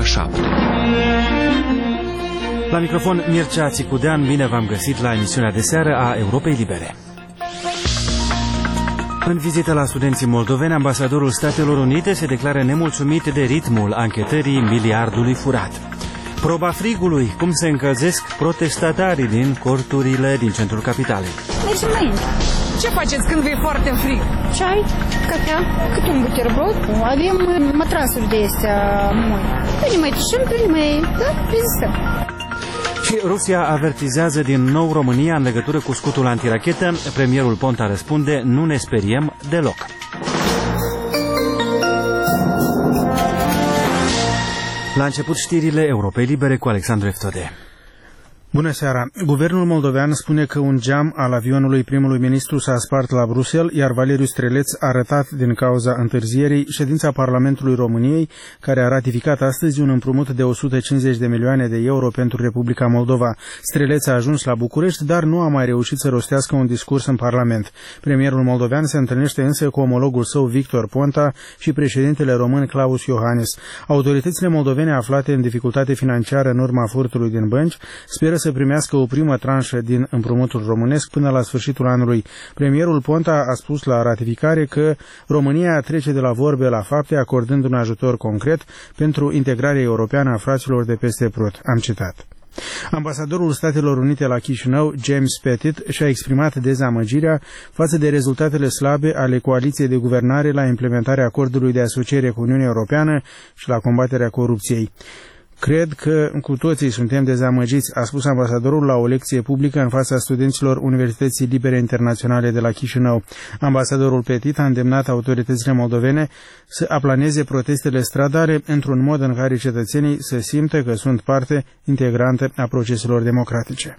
ora 7. La microfon Mircea Țicudean, bine v-am găsit la emisiunea de seară a Europei Libere. În vizită la studenții moldoveni, ambasadorul Statelor Unite se declară nemulțumit de ritmul anchetării miliardului furat. Proba frigului, cum se încălzesc protestatarii din corturile din centrul capitalei. Mergem înainte. Ce faceți când e foarte frig? Ceai, cafea, cât un buterbrod. Avem matrasuri de astea moi. Ne mai tășăm, rezistăm. Și Rusia avertizează din nou România în legătură cu scutul antirachetă. Premierul Ponta răspunde, nu ne speriem deloc. La început știrile Europei Libere cu Alexandru Eftode. Bună seara! Guvernul moldovean spune că un geam al avionului primului ministru s-a spart la Bruxelles, iar Valeriu Streleț a rătat din cauza întârzierii ședința Parlamentului României, care a ratificat astăzi un împrumut de 150 de milioane de euro pentru Republica Moldova. Streleț a ajuns la București, dar nu a mai reușit să rostească un discurs în Parlament. Premierul moldovean se întâlnește însă cu omologul său Victor Ponta și președintele român Klaus Iohannis. Autoritățile moldovene aflate în dificultate financiară în urma furtului din bănci speră să primească o primă tranșă din împrumutul românesc până la sfârșitul anului. Premierul Ponta a spus la ratificare că România trece de la vorbe la fapte, acordând un ajutor concret pentru integrarea europeană a fraților de peste Prut. Am citat. Ambasadorul Statelor Unite la Chișinău, James Pettit, și-a exprimat dezamăgirea față de rezultatele slabe ale coaliției de guvernare la implementarea acordului de asociere cu Uniunea Europeană și la combaterea corupției. Cred că cu toții suntem dezamăgiți, a spus ambasadorul la o lecție publică în fața studenților Universității Libere Internaționale de la Chișinău. Ambasadorul Petit a îndemnat autoritățile moldovene să aplaneze protestele stradale într-un mod în care cetățenii să simtă că sunt parte integrantă a proceselor democratice.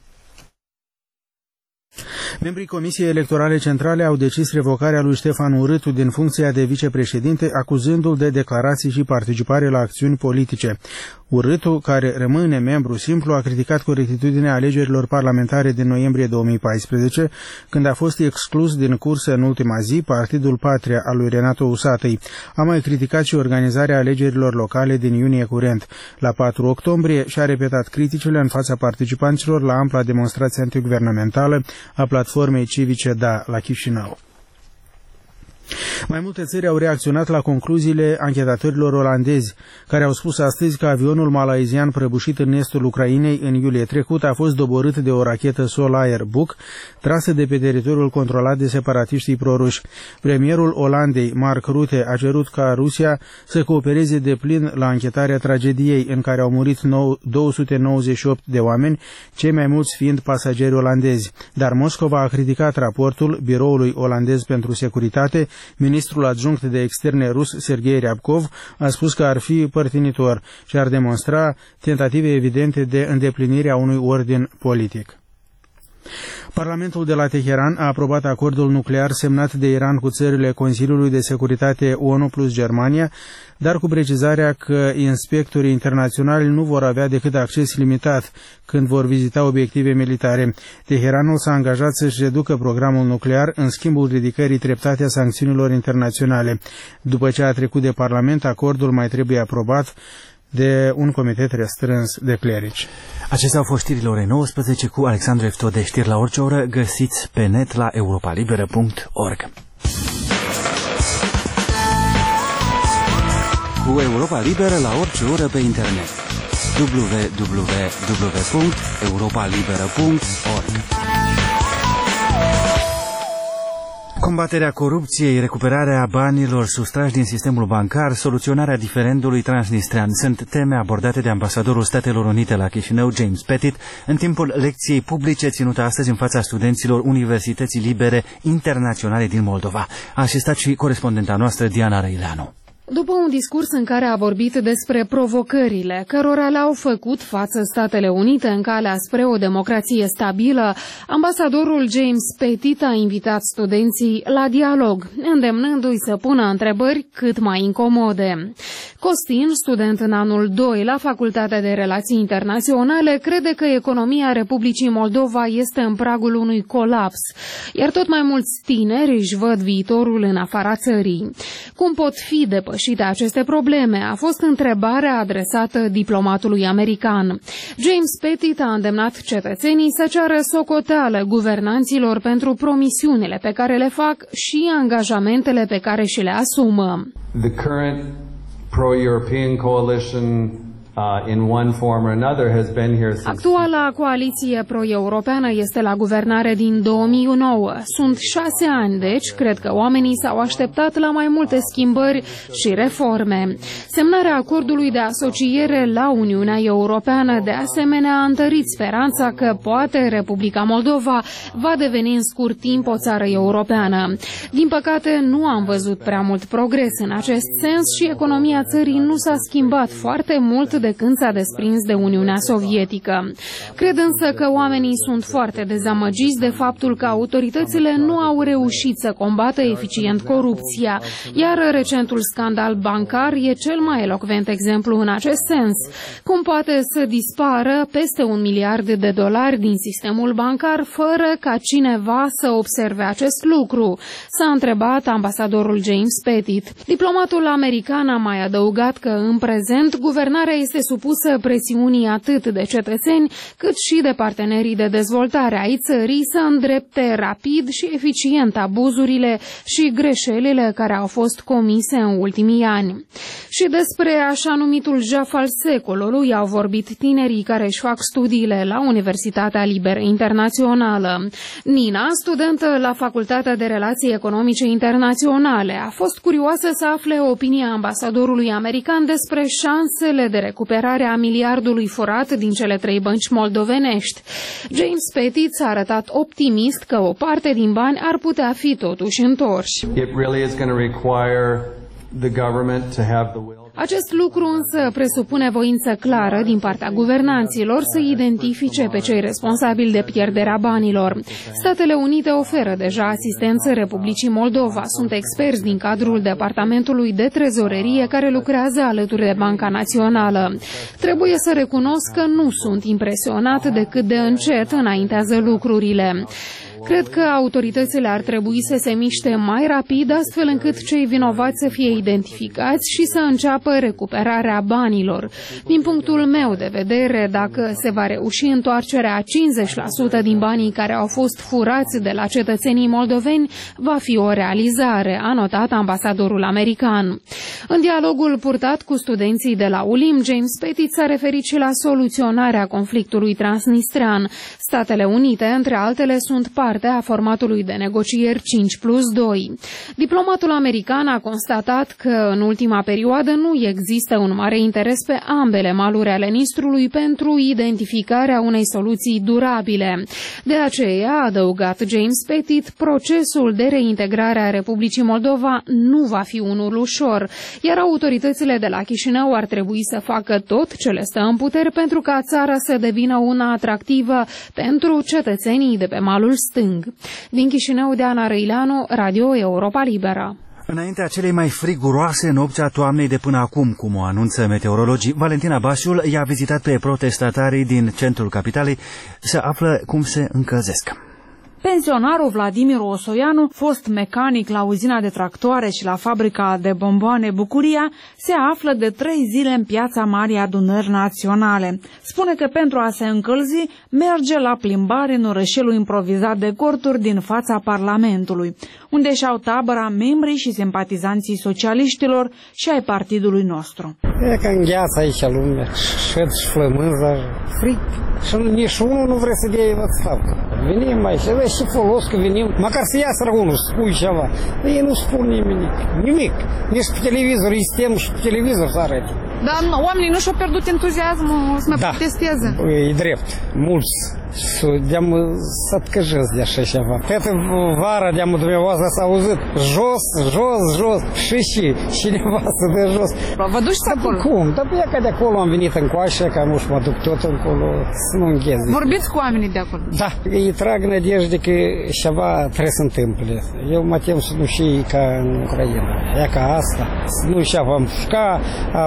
Membrii Comisiei Electorale Centrale au decis revocarea lui Ștefan Urâtu din funcția de vicepreședinte, acuzându-l de declarații și participare la acțiuni politice. Urâtu, care rămâne membru simplu, a criticat corectitudinea alegerilor parlamentare din noiembrie 2014, când a fost exclus din cursă în ultima zi Partidul Patria al lui Renato Usatăi. A mai criticat și organizarea alegerilor locale din iunie curent. La 4 octombrie și-a repetat criticile în fața participanților la ampla demonstrație antiguvernamentală a platformei civice Da la Chișinău. Mai multe țări au reacționat la concluziile anchetatorilor olandezi, care au spus astăzi că avionul malaizian prăbușit în estul Ucrainei în iulie trecut a fost doborât de o rachetă Sol-Air Buk, trasă de pe teritoriul controlat de separatiștii proruși. Premierul Olandei, Mark Rutte, a cerut ca Rusia să coopereze deplin la anchetarea tragediei în care au murit 298 de oameni, cei mai mulți fiind pasageri olandezi. Dar Moscova a criticat raportul Biroului Olandez pentru Securitate. Ministrul adjunct de externe rus, Sergei Ryabkov, a spus că ar fi părtinitor și ar demonstra tentative evidente de îndeplinire a unui ordin politic. Parlamentul de la Teheran a aprobat acordul nuclear semnat de Iran cu țările Consiliului de Securitate ONU plus Germania, dar cu precizarea că inspectorii internaționali nu vor avea decât acces limitat când vor vizita obiective militare. Teheranul s-a angajat să-și reducă programul nuclear în schimbul ridicării treptate a sancțiunilor internaționale. După ce a trecut de Parlament, acordul mai trebuie aprobat de un comitet restrâns de clerici. Acestea au fost știrile orei 19 cu Alexandru Eftode. Știri la orice oră găsiți pe net la europalibera.org. Cu Europa Liberă la orice oră pe internet. www.europalibera.org. Combaterea corupției, recuperarea banilor sustrași din sistemul bancar, soluționarea diferendului transnistrean sunt teme abordate de ambasadorul Statelor Unite la Chișinău, James Pettit, în timpul lecției publice ținută astăzi în fața studenților Universității Libere Internaționale din Moldova. A asistat și corespondenta noastră, Diana Răileanu. După un discurs în care a vorbit despre provocările cărora le-au făcut față Statele Unite în calea spre o democrație stabilă, ambasadorul James Pettit a invitat studenții la dialog, îndemnându-i să pună întrebări cât mai incomode. Costin, student în anul 2 la Facultatea de Relații Internaționale, crede că economia Republicii Moldova este în pragul unui colaps, iar tot mai mulți tineri își văd viitorul în afara țării. Cum pot fi depășite depășite aceste probleme, a fost întrebarea adresată diplomatului american. James Pettit a îndemnat cetățenii să ceară socoteală guvernanților pentru promisiunile pe care le fac și angajamentele pe care și le asumă. The current pro-European coalition in one form or another has been here since. Actuala coaliție pro-europeană este la guvernare din 2009. Sunt 6 ani, deci cred că oamenii s-au așteptat la mai multe schimbări și reforme. Semnarea acordului de asociere la Uniunea Europeană de asemenea a întărit speranța că poate Republica Moldova va deveni în scurt timp o țară europeană. Din păcate, nu am văzut prea mult progres în acest sens și economia țării nu s-a schimbat foarte mult de când s-a desprins de Uniunea Sovietică. Cred însă că oamenii sunt foarte dezamăgiți de faptul că autoritățile nu au reușit să combată eficient corupția, iar recentul scandal bancar e cel mai elocvent exemplu în acest sens. Cum poate să dispară peste $1 miliard din sistemul bancar fără ca cineva să observe acest lucru? S-a întrebat ambasadorul James Pettit. Diplomatul american a mai adăugat că în prezent guvernarea este supusă presiunii atât de cetățeni cât și de partenerii de dezvoltare ai țării să îndrepte rapid și eficient abuzurile și greșelile care au fost comise în ultimii ani. Și despre așa numitul jaf al secolului au vorbit tinerii care își fac studiile la Universitatea Liberă Internațională. Nina, studentă la Facultatea de Relații Economice Internaționale, a fost curioasă să afle opinia ambasadorului american despre șansele de recuperare a miliardului furat din cele 3 bănci moldovenești. James Pettit s-a arătat optimist că o parte din bani ar putea fi totuși întorși. Acest lucru însă presupune voință clară din partea guvernanților să identifice pe cei responsabili de pierderea banilor. Statele Unite oferă deja asistență Republicii Moldova. Sunt experți din cadrul Departamentului de Trezorerie care lucrează alături de Banca Națională. Trebuie să recunosc că nu sunt impresionat de cât de încet înaintează lucrurile. Cred că autoritățile ar trebui să se miște mai rapid, astfel încât cei vinovați să fie identificați și să înceapă recuperarea banilor. Din punctul meu de vedere, dacă se va reuși întoarcerea a 50% din banii care au fost furați de la cetățenii moldoveni, va fi o realizare, a notat ambasadorul american. În dialogul purtat cu studenții de la ULIM, James Pettit s-a referit și la soluționarea conflictului transnistrean. Statele Unite, între altele, sunt parte a formatului de negocieri 5+2. Diplomatul american a constatat că în ultima perioadă nu există un mare interes pe ambele maluri ale Nistrului pentru identificarea unei soluții durabile. De aceea, a adăugat James Pettit, procesul de reintegrare a Republicii Moldova nu va fi unul ușor, iar autoritățile de la Chișinău ar trebui să facă tot ce le stă în puteri pentru ca țara să devină una atractivă pentru cetățenii de pe malul stâng. Din Chișinău, Deana Răileanu, Radio Europa Liberă. Înaintea celei mai friguroase nopți a toamnei de până acum, cum o anunță meteorologii, Valentina Bașul i-a vizitat pe protestatarii din centrul capitalei să află cum se încălzesc. Pensionarul Vladimir Osoianu, fost mecanic la uzina de tractoare și la fabrica de bomboane Bucuria, se află de 3 zile în piața Marii Adunări Naționale. Spune că pentru a se încălzi, merge la plimbare în orășelul improvizat de corturi din fața Parlamentului, unde și-au tabăra membrii și simpatizanții socialiștilor și ai partidului nostru. E că îngheață aici lumea, și flămânză, fric, și nici unul nu vrea să dea odstavcă. Venim aici, vezi ce folos că venim, măcar să iasă unul, să spui ceva. Ei nu spun nimic. Nici pe televizor, îi stem și pe televizor să arăte. Dar oamenii nu și-au pierdut entuziasmul să mai protesteze. E drept, mulți. De-am să tkăjesc de așa ceva. Toată vara de-am dumneavoastră s-a auzit jos și cineva să dă jos. Vă duci acolo? Cum? Dar e că de acolo am venit încoace, că nu mă duc tot încolo să nu înghez. Vorbiți cu oamenii de acolo? Da, îi trag nădejde că ceva trebuie să întâmple. Eu mă tem să nu și ca în Ucraina. E ca asta. Să nu ceva împușca, a bate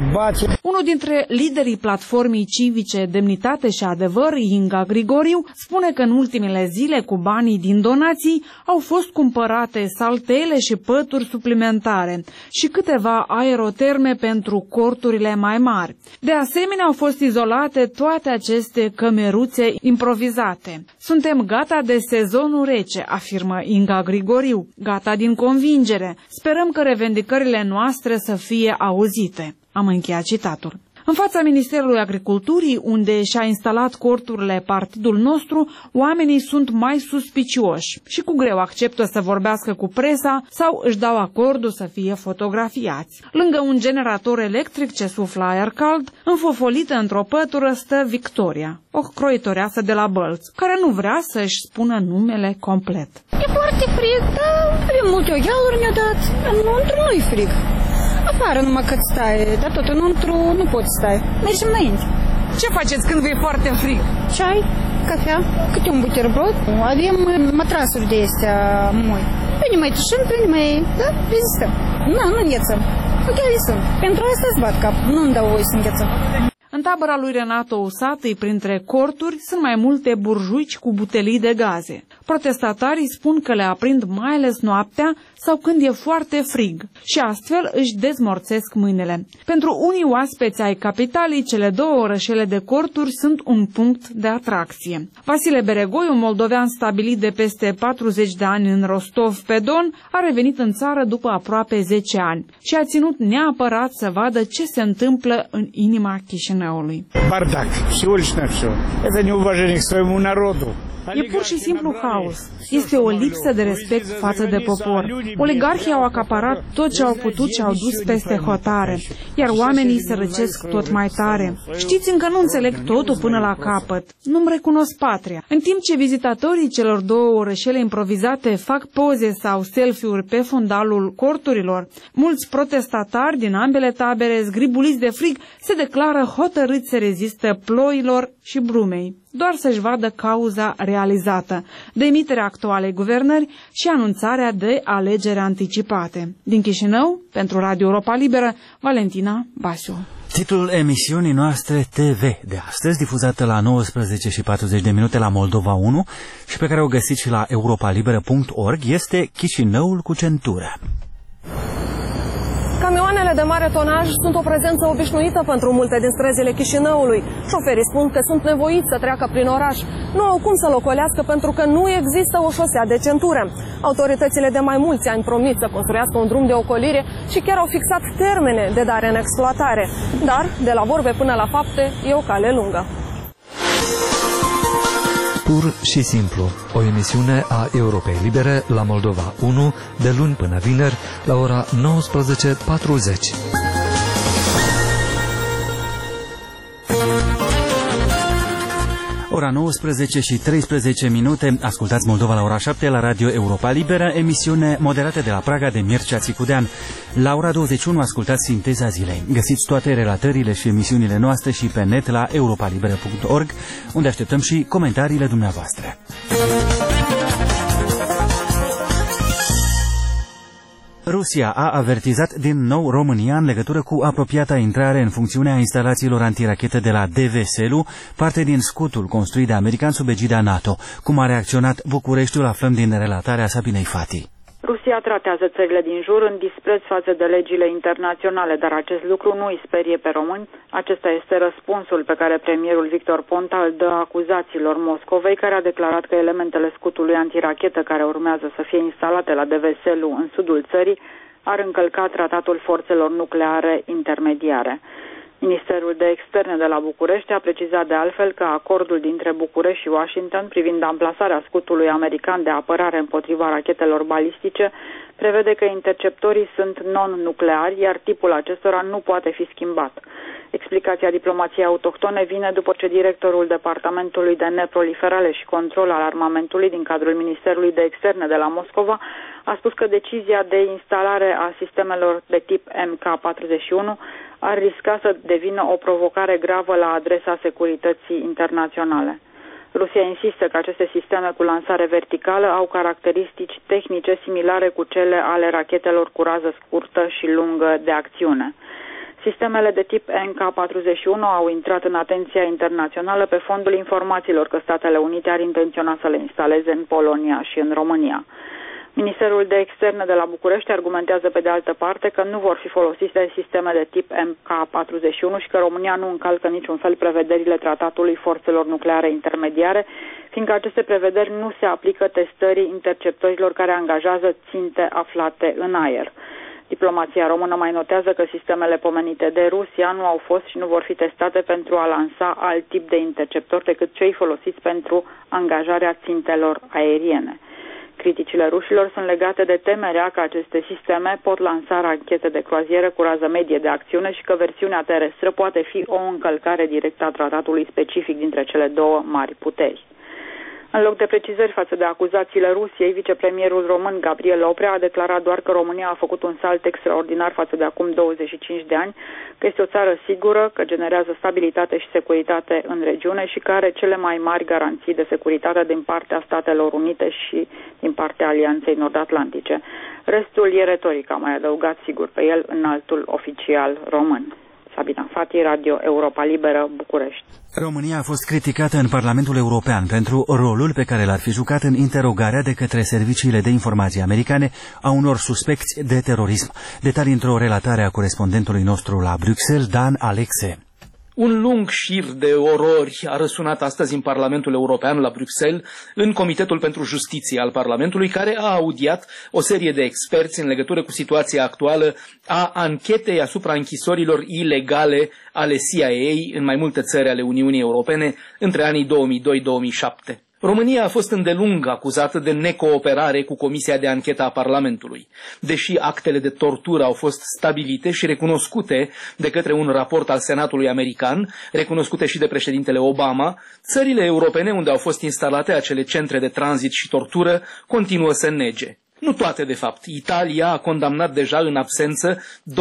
Unul dintre liderii platformei civice Demnitate și Adevăr, Inga Grigoriu, spune că în ultimele zile cu banii din donații au fost cumpărate saltele și pături suplimentare și câteva aeroterme pentru corturile mai mari. De asemenea, au fost izolate toate aceste cămeruțe improvizate. Suntem gata de sezonul rece, afirmă Inga Grigoriu, gata din convingere. Sperăm că revendicările noastre să fie auzite. Am încheiat citatul. În fața Ministerului Agriculturii, unde și-a instalat corturile partidul nostru, oamenii sunt mai suspicioși și cu greu acceptă să vorbească cu presa sau își dau acordul să fie fotografiați. Lângă un generator electric ce suflă aer cald, înfofolită într-o pătură stă Victoria, o croitoreasă de la Bălț, care nu vrea să-și spună numele complet. E foarte frig, da, avem multe oghealuri ne-a dat, înăuntru nu-i frig. Afară numai cât stai, dar tot înăuntru nu poți stai. Mergem înainte. Ce faceți când vă e foarte frig? Ceai, cafea, câte un buterbrod. Avem matrasuri de astea moi. Pe ne mai tușim, pe ne mai, da, rezistăm. Nu înghețăm. Ogheale sunt. Pentru asta îți bat cap, nu-mi dau voie să înghețăm. În tabăra lui Renato Usatăi, printre corturi, sunt mai multe burjuici cu butelii de gaze. Protestatarii spun că le aprind mai ales noaptea sau când e foarte frig și astfel își dezmorțesc mâinile. Pentru unii oaspeți ai capitalei, cele două orășele de corturi sunt un punct de atracție. Vasile Beregoi, un moldovean stabilit de peste 40 de ani în Rostov-pe-Don, a revenit în țară după aproape 10 ani și a ținut neapărat să vadă ce se întâmplă în inima Chișinăului. Bardac și ulișna все. Это неуважение к своему народу. E pur și simplu haos. Este o lipsă de respect față de popor. Oligarhii au acaparat tot ce au putut și au dus peste hotare, iar oamenii se răcesc tot mai tare. Știți, încă nu înțeleg totul până la capăt. Nu-mi recunosc patria. În timp ce vizitatorii celor două orășele improvizate fac poze sau selfie-uri pe fundalul corturilor, mulți protestatari din ambele tabere, zgribuliți de frig, se declară hotărâți să rezistă ploilor și brumei, doar să-și vadă cauza realizată, demiterea actualei guvernări și anunțarea de alegeri anticipate. Din Chișinău, pentru Radio Europa Liberă, Valentina Basiu. Titlul emisiunii noastre TV de astăzi, difuzată la 19:40 la Moldova 1 și pe care o găsiți și la europalibera.org, este Chișinăul cu centură. Camioanele de mare tonaj sunt o prezență obișnuită pentru multe din străzile Chișinăului. Șoferii spun că sunt nevoiți să treacă prin oraș. Nu au cum să locolească pentru că nu există o șosea de centură. Autoritățile de mai mulți ani promit să construiască un drum de ocolire și chiar au fixat termene de dare în exploatare. Dar, de la vorbe până la fapte, e o cale lungă. Pur și simplu, o emisiune a Europei Libere la Moldova 1, de luni până vineri, la ora 19:40. Ora 19:13, ascultați Moldova la ora 7 la Radio Europa Liberă, emisiune moderată de la Praga de Mircea Țicudean. La ora 21 ascultați Sinteza Zilei. Găsiți toate relatările și emisiunile noastre și pe net la europalibera.org, unde așteptăm și comentariile dumneavoastră. Rusia a avertizat din nou România în legătură cu apropiata intrare în funcțiune a instalațiilor antirachete de la DV-Selu, parte din scutul construit de americani sub egida NATO. Cum a reacționat Bucureștiul, aflăm din relatarea Sabinei Fati. Rusia tratează țările din jur în dispreț față de legile internaționale, dar acest lucru nu îi sperie pe români. Acesta este răspunsul pe care premierul Victor Ponta îl dă acuzațiilor Moscovei, care a declarat că elementele scutului antirachetă care urmează să fie instalate la DV-Selu în sudul țării ar încălca tratatul forțelor nucleare intermediare. Ministerul de Externe de la București a precizat de altfel că acordul dintre București și Washington privind amplasarea scutului american de apărare împotriva rachetelor balistice prevede că interceptorii sunt non-nucleari, iar tipul acestora nu poate fi schimbat. Explicația diplomației autohtone vine după ce directorul Departamentului de Neproliferare și Control al Armamentului din cadrul Ministerului de Externe de la Moscova a spus că decizia de instalare a sistemelor de tip MK41 ar risca să devină o provocare gravă la adresa securității internaționale. Rusia insistă că aceste sisteme cu lansare verticală au caracteristici tehnice similare cu cele ale rachetelor cu rază scurtă și lungă de acțiune. Sistemele de tip MK41 au intrat în atenția internațională pe fondul informațiilor că Statele Unite ar intenționa să le instaleze în Polonia și în România. Ministerul de Externe de la București argumentează pe de altă parte că nu vor fi folosite sisteme de tip MK41 și că România nu încalcă niciun fel prevederile Tratatului Forțelor Nucleare Intermediare, fiindcă aceste prevederi nu se aplică testării interceptorilor care angajează ținte aflate în aer. Diplomația română mai notează că sistemele pomenite de Rusia nu au fost și nu vor fi testate pentru a lansa alt tip de interceptor decât cei folosiți pentru angajarea țintelor aeriene. Criticile rușilor sunt legate de temerea că aceste sisteme pot lansa rachete de croazieră cu rază medie de acțiune și că versiunea terestră poate fi o încălcare directă a tratatului specific dintre cele două mari puteri. În loc de precizări față de acuzațiile Rusiei, vicepremierul român Gabriel Oprea a declarat doar că România a făcut un salt extraordinar față de acum 25 de ani, că este o țară sigură, că generează stabilitate și securitate în regiune și că are cele mai mari garanții de securitate din partea Statelor Unite și din partea Alianței Nord-Atlantice. Restul e retorică, a mai adăugat sigur pe el înaltul oficial român. Sabina Fati, Radio Europa Liberă, București. România a fost criticată în Parlamentul European pentru rolul pe care l-ar fi jucat în interogarea de către serviciile de informații americane a unor suspecți de terorism. Detalii într-o relatare a corespondentului nostru la Bruxelles, Dan Alexe. Un lung șir de orori a răsunat astăzi în Parlamentul European la Bruxelles, în Comitetul pentru Justiție al Parlamentului, care a audiat o serie de experți în legătură cu situația actuală a anchetei asupra închisorilor ilegale ale CIA în mai multe țări ale Uniunii Europene între anii 2002-2007. România a fost îndelung acuzată de necooperare cu Comisia de Anchetă a Parlamentului. Deși actele de tortură au fost stabilite și recunoscute de către un raport al Senatului american, recunoscute și de președintele Obama, țările europene unde au fost instalate acele centre de tranzit și tortură continuă să nege. Nu toate, de fapt. Italia a condamnat deja în absență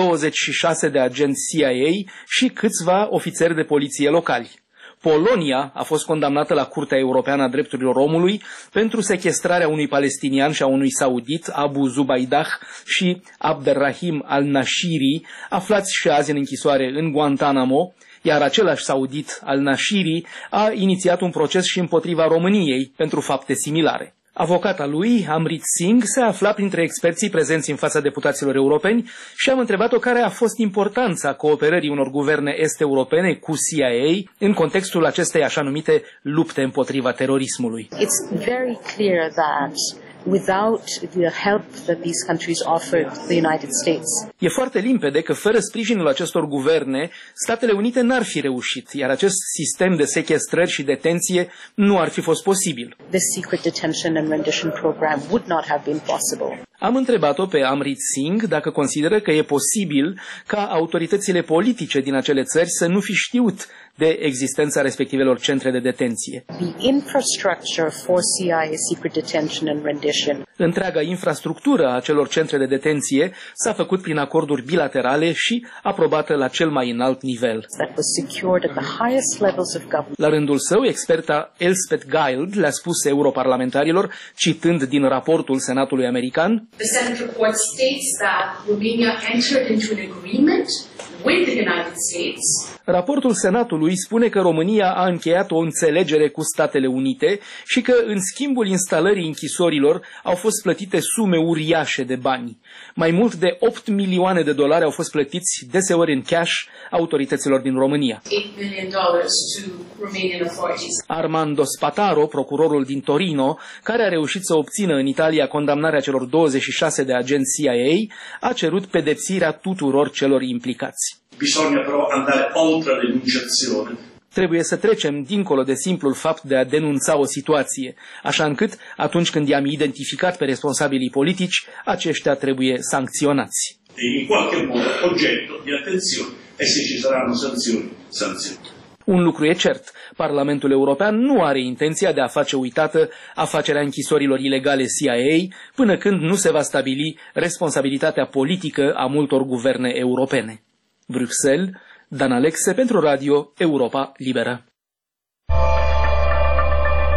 26 de agenți CIA și câțiva ofițeri de poliție locali. Polonia a fost condamnată la Curtea Europeană a Drepturilor Omului pentru sechestrarea unui palestinian și a unui saudit, Abu Zubaydah și Abderrahim al-Nashiri, aflați și azi în închisoare în Guantanamo, iar același saudit al-Nashiri a inițiat un proces și împotriva României pentru fapte similare. Avocata lui, Amrit Singh, se afla printre experții prezenți în fața deputaților europeni și am întrebat-o care a fost importanța cooperării unor guverne est-europene cu CIA în contextul acestei așa numite lupte împotriva terorismului. It's very clear that without the help that these countries offered the United States. E foarte limpede că fără sprijinul acestor guverne, Statele Unite n-ar fi reușit, iar acest sistem de sechestrări și detenție nu ar fi fost posibil. The secret detention and rendition program would not have been possible. Am întrebat-o pe Amrit Singh dacă consideră că e posibil ca autoritățile politice din acele țări să nu fi știut de existența respectivelor centre de detenție. The infrastructure for CIA secret detention and rendition. Întreaga infrastructură a acelor centre de detenție s-a făcut prin acorduri bilaterale și aprobată la cel mai înalt nivel. That was secured at the highest levels of government. La rândul său, experta Elspeth Guild le-a spus europarlamentarilor, citând din raportul Senatului american: The Senate report states that Romania entered into an agreement with the United States. Raportul Senatului spune că România a încheiat o înțelegere cu Statele Unite și că în schimbul instalării închisorilor au fost plătite sume uriașe de bani. Mai mult de 8 milioane de dolari au fost plătiți deseori în cash autorităților din România. $8 million to Romanian authorities. Armando Spataro, procurorul din Torino, care a reușit să obțină în Italia condamnarea celor 26 de agenți CIA, a cerut pedepsirea tuturor celor implicați. Bisogna però andare oltre l'enunciazione. Trebuie să trecem dincolo de simplul fapt de a denunța o situație, așa încât, atunci când i-am identificat pe responsabilii politici, aceștia trebuie sancționați. In qualche modo oggetto di attenzione e se ci saranno sanzioni, sanzioni. Un lucru e cert, Parlamentul European nu are intenția de a face uitată afacerea închisorilor ilegale CIA până când nu se va stabili responsabilitatea politică a multor guverne europene. Bruxelles, Dan Alexe pentru Radio Europa Liberă.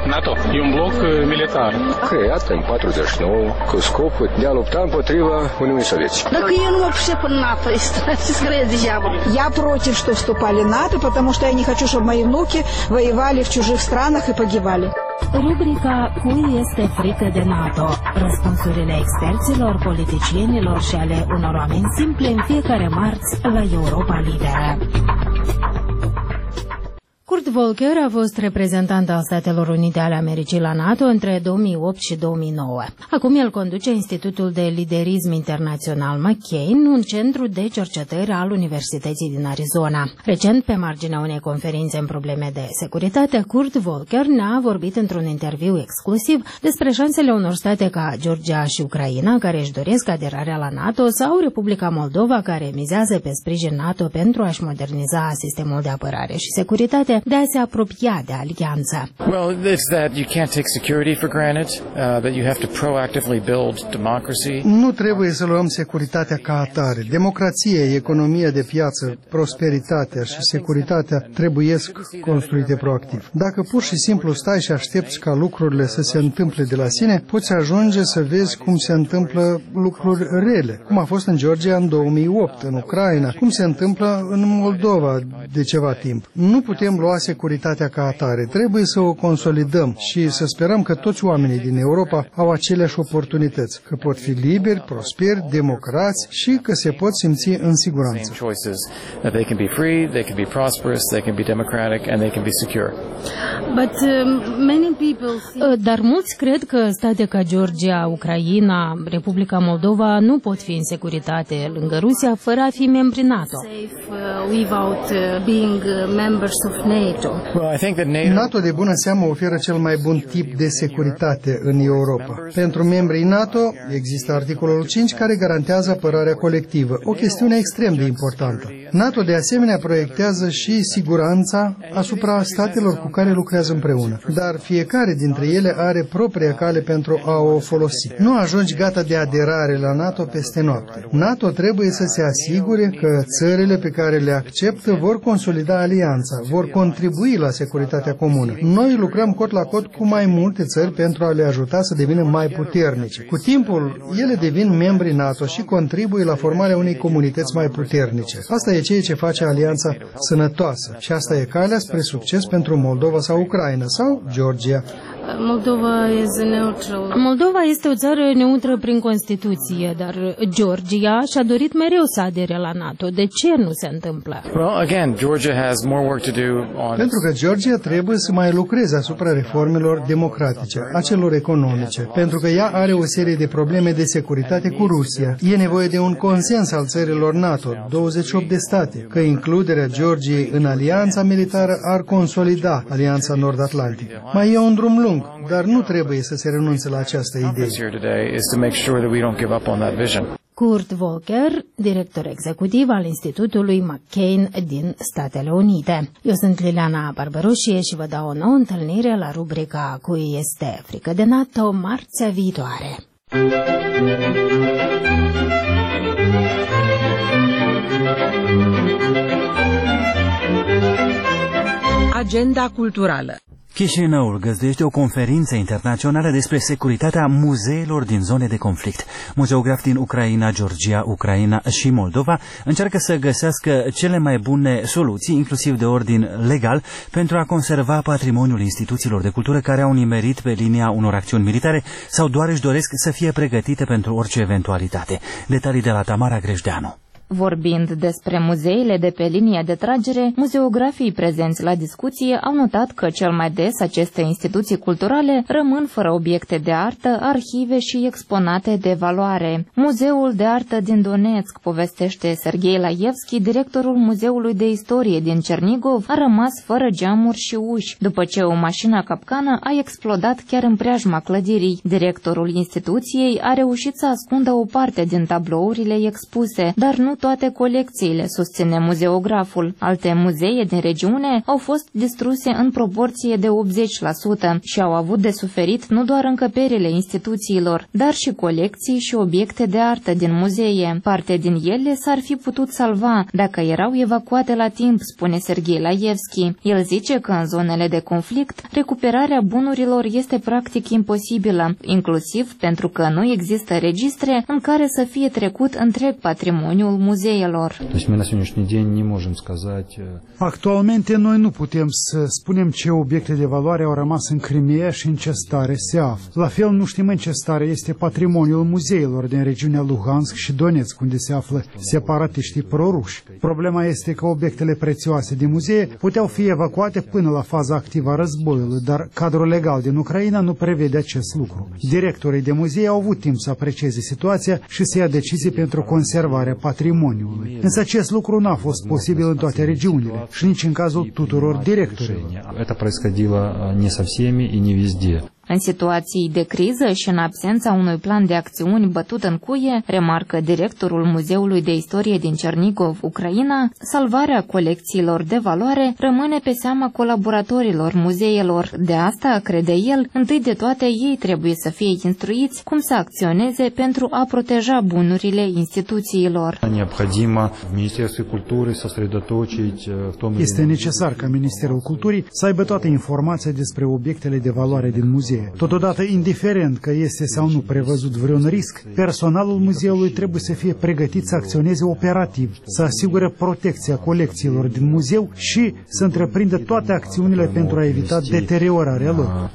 NATO e un bloc militar. Creat în 49 cu scopul de a lupta împotriva Uniunii Sovietice. Dacă eu nu mă pricep în NATO, ce-ți crezi degeaba? Я против, что вступали в НАТО, потому что я не хочу, чтобы мои внуки воевали в чужих странах и погибали. Rubrica Cui este frică de NATO? Răspunsurile experților, politicienilor și ale unor oameni simple în fiecare marți la Europa Liberă. Kurt Volker a fost reprezentant al Statelor Unite ale Americii la NATO între 2008 și 2009. Acum el conduce Institutul de Liderism Internațional McCain, un centru de cercetări al Universității din Arizona. Recent, pe marginea unei conferințe în probleme de securitate, Kurt Volker ne-a vorbit într-un interviu exclusiv despre șansele unor state ca Georgia și Ucraina, care își doresc aderarea la NATO, sau Republica Moldova, care mizează pe sprijin NATO pentru a-și moderniza sistemul de apărare și securitate, de a se apropia de alianță. Well, it's that you can't take security for granted, that you have to proactively build democracy. Nu trebuie să luăm securitatea ca atare. Democrație, economia de piață, prosperitatea și securitatea trebuiesc construite proactiv. Dacă pur și simplu stai și aștepți ca lucrurile să se întâmple de la sine, poți ajunge să vezi cum se întâmplă lucruri rele, cum a fost în Georgia în 2008, în Ucraina, cum se întâmplă în Moldova de ceva timp. Nu putem lua securitatea ca atare. Trebuie să o consolidăm și să sperăm că toți oamenii din Europa au aceleași oportunități, că pot fi liberi, prosperi, democrați și că se pot simți în siguranță. Dar mulți cred că state ca Georgia, Ucraina, Republica Moldova nu pot fi în securitate lângă Rusia fără a fi membri NATO. NATO de bună seamă oferă cel mai bun tip de securitate în Europa. Pentru membrii NATO există articolul 5 care garantează apărarea colectivă, o chestiune extrem de importantă. NATO de asemenea proiectează și siguranța asupra statelor cu care lucrează împreună, dar fiecare dintre ele are propria cale pentru a o folosi. Nu ajungi gata de aderare la NATO peste noapte. NATO trebuie să se asigure că țările pe care le acceptă vor consolida alianța, vor contribui la securitatea comună. Noi lucrăm cot la cot cu mai multe țări pentru a le ajuta să devină mai puternice. Cu timpul, ele devin membri NATO și contribuie la formarea unei comunități mai puternice. Asta e ceea ce face alianța sănătoasă și asta e calea spre succes pentru Moldova sau Ucraina sau Georgia. Moldova este o țară neutră prin Constituție, dar Georgia și-a dorit mereu să adere la NATO. De ce nu se întâmplă? Pentru că Georgia trebuie să mai lucreze asupra reformelor democratice, a celor economice, pentru că ea are o serie de probleme de securitate cu Rusia. E nevoie de un consens al țărilor NATO, 28 de state, că includerea Georgiei în alianța militară ar consolida alianța nord-atlantică. Mai e un drum lung, dar nu trebuie să se renunțe la această idee. Kurt Volker, director executiv al Institutului McCain din Statele Unite. Eu sunt Liliana Barbaroșie și vă dau o nouă întâlnire la rubrica Cui este frică de NATO marțea viitoare. Agenda culturală. Chișinăul găzduiește o conferință internațională despre securitatea muzeelor din zone de conflict. Muzeografi din Ucraina, Georgia, Ucraina și Moldova încearcă să găsească cele mai bune soluții, inclusiv de ordin legal, pentru a conserva patrimoniul instituțiilor de cultură care au nimerit pe linia unor acțiuni militare sau doar își doresc să fie pregătite pentru orice eventualitate. Detalii de la Tamara Grejdeanu. Vorbind despre muzeile de pe linie de tragere, muzeografii prezenți la discuție au notat că cel mai des aceste instituții culturale rămân fără obiecte de artă, arhive și exponate de valoare. Muzeul de artă din Donetsk, povestește Serghei Laievski, directorul Muzeului de Istorie din Cernigov, a rămas fără geamuri și uși, după ce o mașină capcană a explodat chiar în preajma clădirii. Directorul instituției a reușit să ascundă o parte din tablourile expuse, dar nu toate colecțiile, susține muzeograful. Alte muzee din regiune au fost distruse în proporție de 80% și au avut de suferit nu doar încăperile instituțiilor, dar și colecții și obiecte de artă din muzee. Parte din ele s-ar fi putut salva dacă erau evacuate la timp, spune Serghei Laievski. El zice că în zonele de conflict, recuperarea bunurilor este practic imposibilă, inclusiv pentru că nu există registre în care să fie trecut întreg patrimoniul muzeelor. Actualmente noi nu putem să spunem ce obiecte de valoare au rămas în Crimea și în ce stare se află. La fel nu știm în ce stare este patrimoniul muzeilor din regiunea Luhansk și Donetsk, unde se află separatiștii proruși. Problema este că obiectele prețioase din muzee puteau fi evacuate până la faza activă a războiului, dar cadrul legal din Ucraina nu prevede acest lucru. Directorii de muzee au avut timp să aprecieze situația și să ia decizii pentru conservarea patrimoniului. Însă acest lucru nu a fost posibil în toate regiunile și nici în cazul tuturor directorilor. În situații de criză și în absența unui plan de acțiuni bătut în cuie, remarcă directorul Muzeului de Istorie din Cernigov, Ucraina, salvarea colecțiilor de valoare rămâne pe seama colaboratorilor muzeelor. De asta, crede el, întâi de toate ei trebuie să fie instruiți cum să acționeze pentru a proteja bunurile instituțiilor. Este necesar ca Ministerul Culturii să aibă toate informația despre obiectele de valoare din muzee. Totodată, indiferent că este sau nu prevăzut vreun risc, personalul muzeului trebuie să fie pregătit să acționeze operativ, să asigure protecția colecțiilor din muzeu și să întreprindă toate acțiunile pentru a evita deteriorarea lor.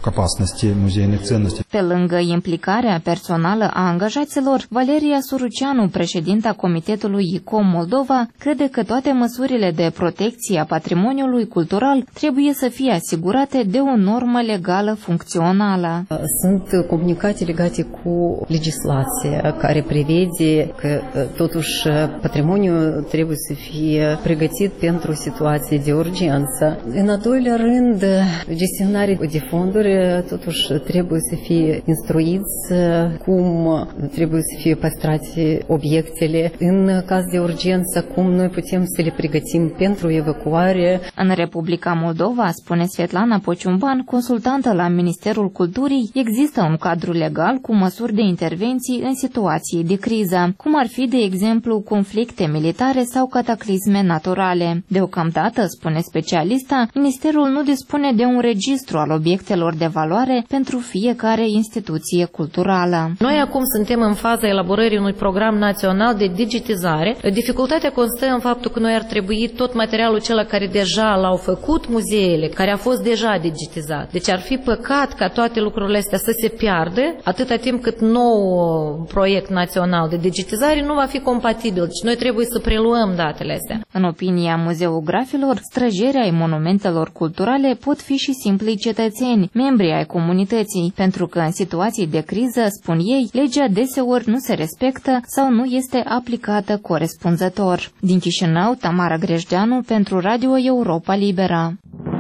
Pe lângă implicarea personală a angajaților, Valeria Suruceanu, președinta Comitetului ICOM Moldova, crede că toate măsurile de protecție a patrimoniului cultural trebuie să fie asigurate de o normă legală funcțională. Sunt comunicate legate cu legislația care prevede că totuși patrimoniul trebuie să fie pregătit pentru situații de urgență. În al doilea rând, gestionarii de fonduri totuși trebuie să fie instruiți cum trebuie să fie păstrate obiectele în caz de urgență, cum noi putem să le pregătim pentru evacuare. În Republica Moldova, spune Svetlana Pociumban, consultantă la Ministerul Culturii, există un cadru legal cu măsuri de intervenții în situații de criză, cum ar fi, de exemplu, conflicte militare sau cataclisme naturale. Deocamdată, spune specialista, Ministerul nu dispune de un registru al obiectelor de valoare pentru fiecare instituție culturală. Noi acum suntem în faza elaborării unui program național de digitizare. Dificultatea constă în faptul că noi ar trebui tot materialul acela care deja l-au făcut muzeele, care a fost deja digitizat. Deci ar fi păcat ca toate lucrurile astea să se piardă atâta timp cât nou proiect național de digitizare nu va fi compatibil. Deci noi trebuie să preluăm datele astea. În opinia muzeografilor, străjerii ai monumentelor culturale pot fi și simplii cetățeni, membri ai comunității, pentru că în situații de criză, spun ei, legea deseori nu se respectă sau nu este aplicată corespunzător. Din Chișinău, Tamara Grejdeanu pentru Radio Europa Libera.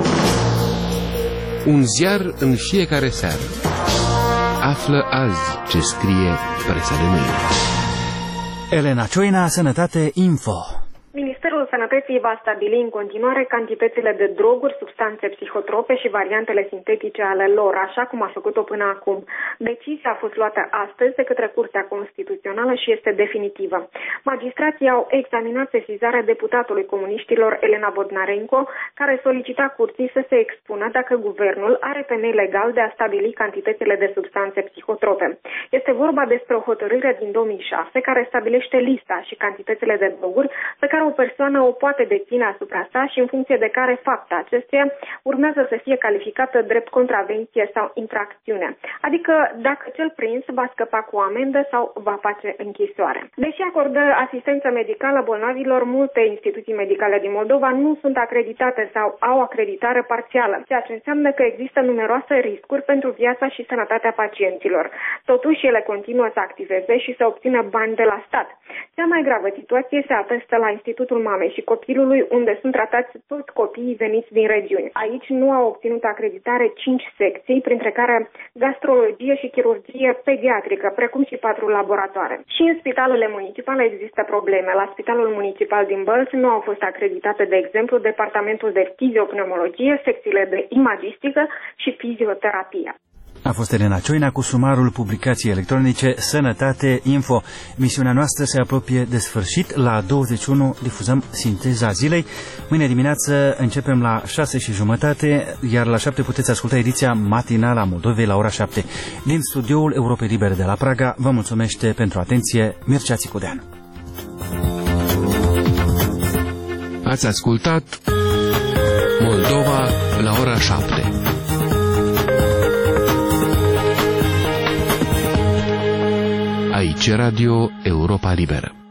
Un ziar în fiecare seară. Află azi ce scrie presa de mâine. Elena Cioina, Sănătate Info. Ministerul Sănătății va stabili în continuare cantitățile de droguri, substanțe psihotrope și variantele sintetice ale lor, așa cum a făcut-o până acum. Decizia a fost luată astăzi de către Curtea Constituțională și este definitivă. Magistrații au examinat sesizarea deputatului comuniștilor Elena Bodnarenko, care solicita curții să se expună dacă guvernul are temei legal de a stabili cantitățile de substanțe psihotrope. Este vorba despre o hotărâre din 2006 care stabilește lista și cantitățile de droguri pe care o persoană o poate deține asupra sa și în funcție de care fapta acesteia urmează să fie calificată drept contravenție sau infracțiune. Adică dacă cel prins va scăpa cu amendă sau va face închisoare. Deși acordă asistență medicală bolnavilor, multe instituții medicale din Moldova nu sunt acreditate sau au acreditare parțială, ceea ce înseamnă că există numeroase riscuri pentru viața și sănătatea pacienților. Totuși, ele continuă să activeze și să obțină bani de la stat. Cea mai gravă situație se atestă la Institutul Mamei și Servicii Copilului, unde sunt tratați toți copiii veniți din regiune. Aici nu au obținut acreditare 5 secții, printre care gastrologie și chirurgie pediatrică, precum și 4 laboratoare. Și în spitalele municipale există probleme. La Spitalul Municipal din Bălți nu au fost acreditate, de exemplu, departamentul de fiziopneumologie, secțiile de imagistică și fizioterapia. A fost Elena Cioina cu sumarul publicației electronice Sănătate Info. Misiunea noastră se apropie de sfârșit. La 21 difuzăm Sinteza Zilei. Mâine dimineață începem la 6:30, iar la 7 puteți asculta ediția matinală a Moldovei la ora 7. Din studioul Europei Libere de la Praga vă mulțumește pentru atenție Mircea Țicudeanu. Ați ascultat Moldova la ora 7. Aici Radio Europa Liberă.